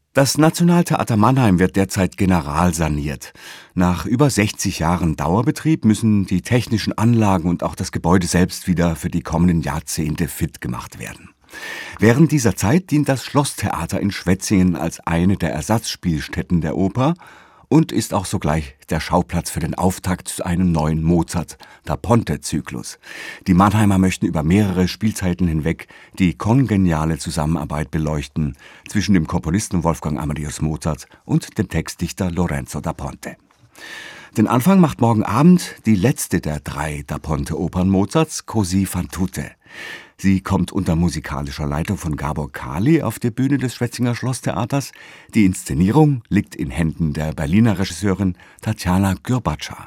Das Nationaltheater Mannheim wird derzeit generalsaniert. Nach über 60 Jahren Dauerbetrieb müssen die technischen Anlagen und auch das Gebäude selbst wieder für die kommenden Jahrzehnte fit gemacht werden. Während dieser Zeit dient das Schlosstheater in Schwetzingen als eine der Ersatzspielstätten der Oper und ist auch sogleich der Schauplatz für den Auftakt zu einem neuen Mozart-Da Ponte-Zyklus. Die Mannheimer möchten über mehrere Spielzeiten hinweg die kongeniale Zusammenarbeit beleuchten zwischen dem Komponisten Wolfgang Amadeus Mozart und dem Textdichter Lorenzo da Ponte. Den Anfang macht morgen Abend die letzte der 3 Da Ponte-Opern Mozarts, Così fan tutte. Sie kommt unter musikalischer Leitung von Gabor Kali auf der Bühne des Schwetzinger Schlosstheaters. Die Inszenierung liegt in Händen der Berliner Regisseurin Tatjana Gürbatscha.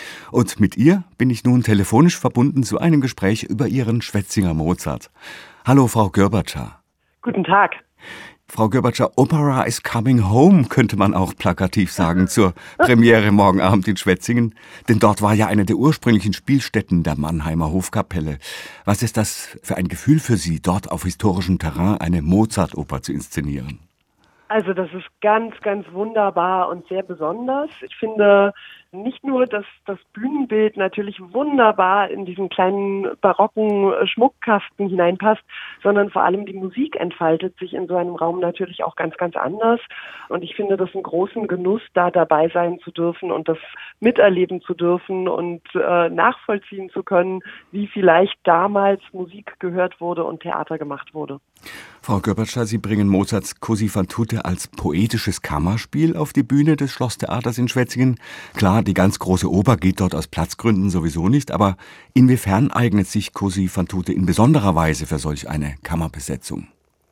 Und mit ihr bin ich nun telefonisch verbunden zu einem Gespräch über ihren Schwetzinger Mozart. Hallo, Frau Gürbatscha. Guten Tag. Frau Gürbatscha, Opera is coming home, könnte man auch plakativ sagen, zur Premiere morgen Abend in Schwetzingen. Denn dort war ja eine der ursprünglichen Spielstätten der Mannheimer Hofkapelle. Was ist das für ein Gefühl für Sie, dort auf historischem Terrain eine Mozart-Oper zu inszenieren? Also das ist ganz, ganz wunderbar und sehr besonders. Ich finde nicht nur, dass das Bühnenbild natürlich wunderbar in diesen kleinen barocken Schmuckkasten hineinpasst, sondern vor allem die Musik entfaltet sich in so einem Raum natürlich auch ganz, ganz anders. Und ich finde das einen großen Genuss, da dabei sein zu dürfen und das miterleben zu dürfen und nachvollziehen zu können, wie vielleicht damals Musik gehört wurde und Theater gemacht wurde. Frau Gürbatscha, Sie bringen Mozarts Così fan tutte als poetisches Kammerspiel auf die Bühne des Schlosstheaters in Schwetzingen. Klar, die ganz große Oper geht dort aus Platzgründen sowieso nicht, aber inwiefern eignet sich Così fan tutte in besonderer Weise für solch eine Kammerbesetzung?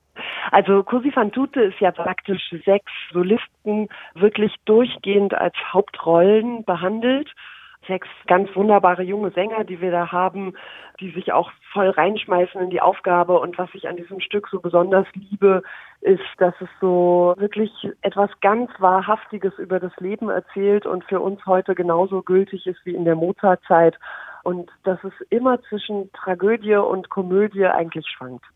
Also Così fan tutte ist ja praktisch 6 Solisten wirklich durchgehend als Hauptrollen behandelt. 6 ganz wunderbare junge Sänger, die wir da haben, die sich auch voll reinschmeißen in die Aufgabe. Und was ich an diesem Stück so besonders liebe, ist, dass es so wirklich etwas ganz Wahrhaftiges über das Leben erzählt und für uns heute genauso gültig ist wie in der Mozartzeit. Und dass es immer zwischen Tragödie und Komödie eigentlich schwankt.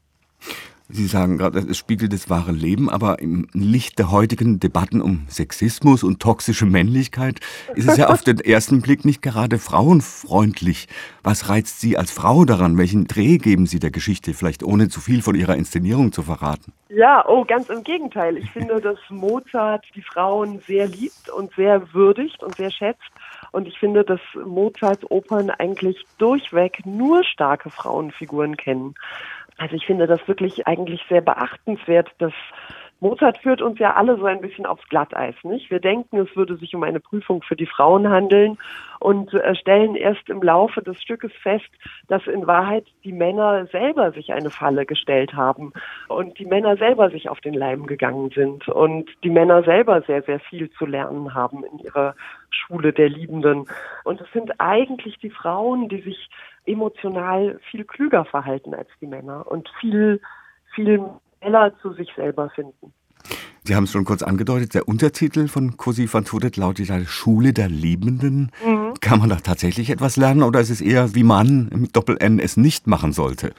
Sie sagen gerade, es spiegelt das wahre Leben, aber im Licht der heutigen Debatten um Sexismus und toxische Männlichkeit ist es ja auf den ersten Blick nicht gerade frauenfreundlich. Was reizt Sie als Frau daran? Welchen Dreh geben Sie der Geschichte, vielleicht ohne zu viel von Ihrer Inszenierung zu verraten? Ja, ganz im Gegenteil. Ich finde, dass Mozart die Frauen sehr liebt und sehr würdigt und sehr schätzt. Und ich finde, dass Mozarts Opern eigentlich durchweg nur starke Frauenfiguren kennen. Also ich finde das wirklich eigentlich sehr beachtenswert, dass Mozart führt uns ja alle so ein bisschen aufs Glatteis, nicht? Wir denken, es würde sich um eine Prüfung für die Frauen handeln und stellen erst im Laufe des Stückes fest, dass in Wahrheit die Männer selber sich eine Falle gestellt haben und die Männer selber sich auf den Leim gegangen sind und die Männer selber sehr, sehr viel zu lernen haben in ihrer Schule der Liebenden. Und es sind eigentlich die Frauen, die sich emotional viel klüger verhalten als die Männer und viel, viel schneller zu sich selber finden. Sie haben es schon kurz angedeutet, der Untertitel von Così fan tutte lautet ja Schule der Liebenden. Kann man da tatsächlich etwas lernen oder ist es eher, wie man mit Doppel-N es nicht machen sollte?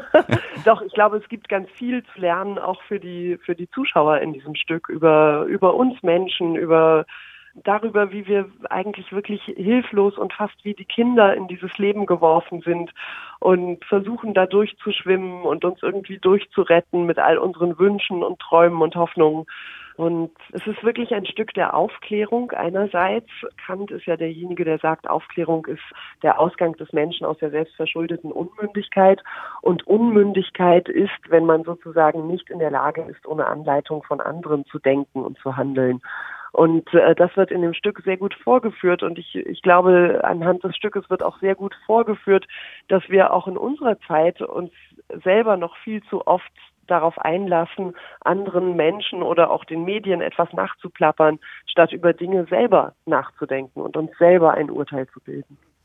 Doch, ich glaube, es gibt ganz viel zu lernen, auch für die Zuschauer in diesem Stück, über uns Menschen, darüber, wie wir eigentlich wirklich hilflos und fast wie die Kinder in dieses Leben geworfen sind und versuchen da durchzuschwimmen und uns irgendwie durchzuretten mit all unseren Wünschen und Träumen und Hoffnungen. Und es ist wirklich ein Stück der Aufklärung einerseits. Kant ist ja derjenige, der sagt, Aufklärung ist der Ausgang des Menschen aus der selbstverschuldeten Unmündigkeit. Und Unmündigkeit ist, wenn man sozusagen nicht in der Lage ist, ohne Anleitung von anderen zu denken und zu handeln. Und das wird in dem Stück sehr gut vorgeführt und ich glaube, anhand des Stückes wird auch sehr gut vorgeführt, dass wir auch in unserer Zeit uns selber noch viel zu oft darauf einlassen, anderen Menschen oder auch den Medien etwas nachzuplappern, statt über Dinge selber nachzudenken und uns selber ein Urteil zu bilden.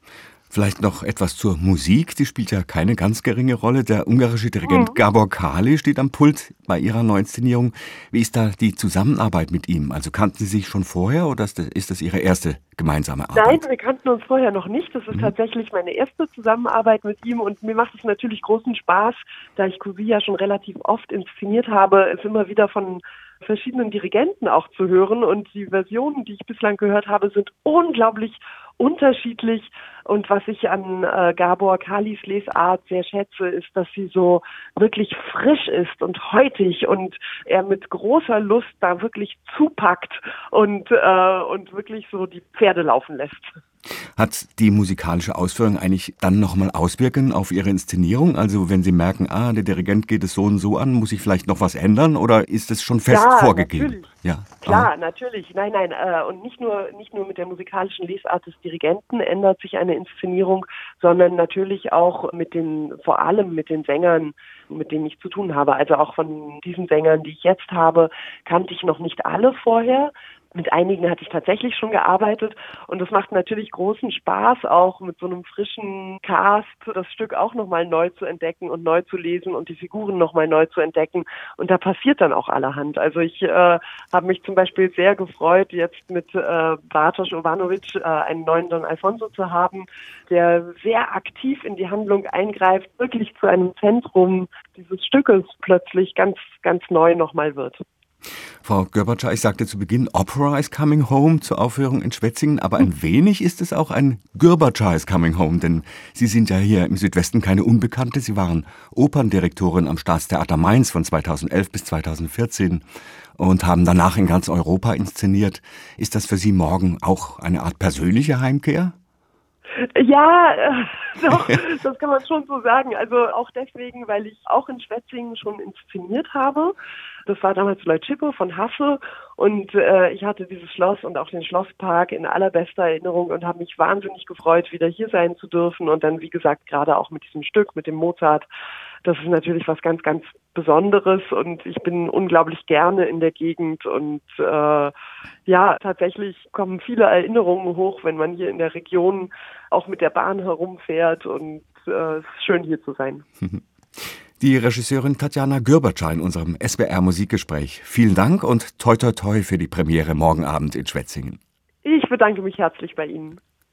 Vielleicht noch etwas zur Musik, die spielt ja keine ganz geringe Rolle. Der ungarische Dirigent Gábor Káli steht am Pult bei Ihrer Neuinszenierung. Wie ist da die Zusammenarbeit mit ihm? Also kannten Sie sich schon vorher oder ist das Ihre erste gemeinsame Arbeit? Nein, wir kannten uns vorher noch nicht. Das ist tatsächlich meine erste Zusammenarbeit mit ihm und mir macht es natürlich großen Spaß, da ich Cousy ja schon relativ oft inszeniert habe, es immer wieder von verschiedenen Dirigenten auch zu hören und die Versionen, die ich bislang gehört habe, sind unglaublich unterschiedlich und was ich an Gábor Kális Lesart sehr schätze, ist, dass sie so wirklich frisch ist und heutig und er mit großer Lust da wirklich zupackt und wirklich so die Pferde laufen lässt. Hat die musikalische Ausführung eigentlich dann nochmal Auswirkungen auf Ihre Inszenierung? Also wenn Sie merken, der Dirigent geht es so und so an, muss ich vielleicht noch was ändern oder ist es schon fest vorgegeben? Natürlich. Ja, klar, natürlich. Nein. Und nicht nur mit der musikalischen Lesart des Dirigenten ändert sich eine Inszenierung, sondern natürlich auch vor allem mit den Sängern, mit denen ich zu tun habe. Also auch von diesen Sängern, die ich jetzt habe, kannte ich noch nicht alle vorher. Mit einigen hatte ich tatsächlich schon gearbeitet und es macht natürlich großen Spaß, auch mit so einem frischen Cast das Stück auch nochmal neu zu entdecken und neu zu lesen und die Figuren nochmal neu zu entdecken. Und da passiert dann auch allerhand. Also ich habe mich zum Beispiel sehr gefreut, jetzt mit Bartosz Ivanovic einen neuen Don Alfonso zu haben, der sehr aktiv in die Handlung eingreift, wirklich zu einem Zentrum dieses Stückes plötzlich ganz, ganz neu nochmal wird. Frau Görbatscha, ich sagte zu Beginn, Opera is coming home zur Aufführung in Schwetzingen, aber ein wenig ist es auch ein Görbatscha is coming home, denn Sie sind ja hier im Südwesten keine Unbekannte. Sie waren Operndirektorin am Staatstheater Mainz von 2011 bis 2014 und haben danach in ganz Europa inszeniert. Ist das für Sie morgen auch eine Art persönliche Heimkehr? Ja, doch, das kann man schon so sagen. Also auch deswegen, weil ich auch in Schwetzingen schon inszeniert habe. Das war damals Lloyd Schipper von Hasse und ich hatte dieses Schloss und auch den Schlosspark in allerbester Erinnerung und habe mich wahnsinnig gefreut, wieder hier sein zu dürfen und dann, wie gesagt, gerade auch mit diesem Stück, mit dem Mozart. Das ist natürlich was ganz, ganz Besonderes und ich bin unglaublich gerne in der Gegend und tatsächlich kommen viele Erinnerungen hoch, wenn man hier in der Region auch mit der Bahn herumfährt und es ist schön hier zu sein. Die Regisseurin Tatjana Görbatscha in unserem SWR-Musikgespräch. Vielen Dank und toi toi toi für die Premiere morgen Abend in Schwetzingen. Ich bedanke mich herzlich bei Ihnen.